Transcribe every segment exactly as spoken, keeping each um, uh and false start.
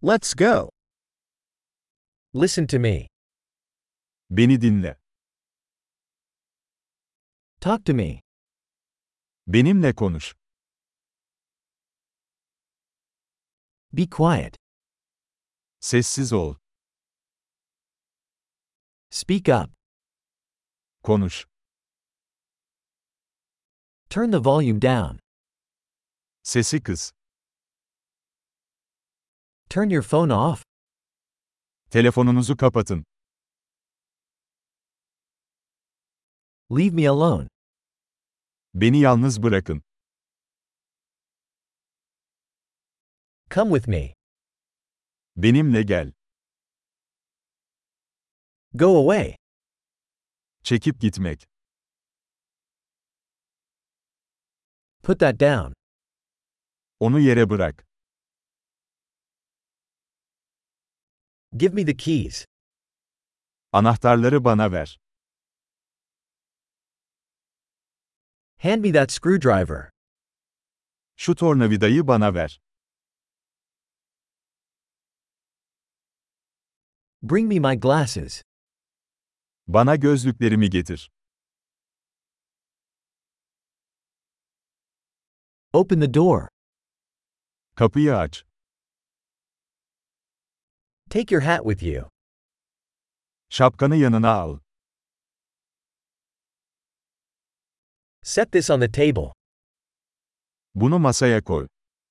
Let's go. Listen to me. Beni dinle. Talk to me. Benimle konuş. Be quiet. Sessiz ol. Speak up. Konuş. Turn the volume down. Sesi kıs. Turn your phone off. Telefonunuzu kapatın. Leave me alone. Beni yalnız bırakın. Come with me. Benimle gel. Go away. Çekip gitmek. Put that down. Onu yere bırak. Give me the keys. Anahtarları bana ver. Hand me that screwdriver. Şu tornavidayı bana ver. Bring me my glasses. Bana gözlüklerimi getir. Open the door. Kapıyı aç. Take your hat with you. Şapkanı yanına al. Set this on the table. Bunu masaya koy.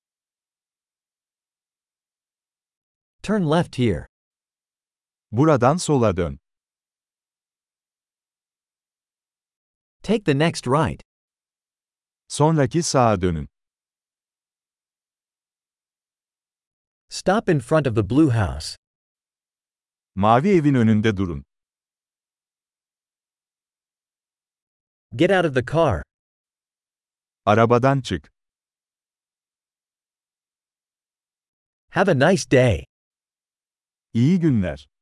Turn left here. Buradan sola dön. Take the next right. Sonraki sağa dönün. Stop in front of the blue house. Mavi evin önünde durun. Get out of the car. Arabadan çık. Have a nice day. İyi günler.